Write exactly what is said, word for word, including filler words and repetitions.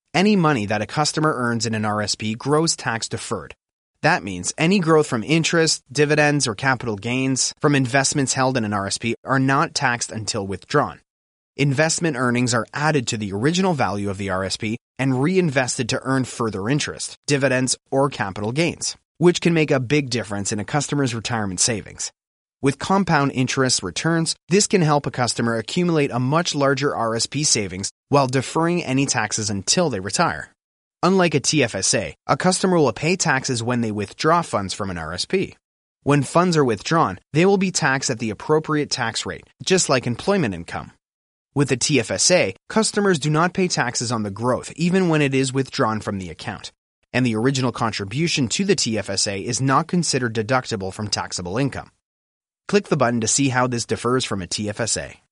Any money that a customer earns in an R S P grows tax-deferred. That means any growth from interest, dividends, or capital gains from investments held in an R S P are not taxed until withdrawn. Investment earnings are added to the original value of the R S P and reinvested to earn further interest, dividends, or capital gains, which can make a big difference in a customer's retirement savings. With compound interest returns, this can help a customer accumulate a much larger R S P savings while deferring any taxes until they retire. Unlike a T F S A, a customer will pay taxes when they withdraw funds from an R S P. When funds are withdrawn, they will be taxed at the appropriate tax rate, just like employment income. With a T F S A, customers do not pay taxes on the growth even when it is withdrawn from the account, and the original contribution to the T F S A is not considered deductible from taxable income. Click the button to see how this differs from a T F S A.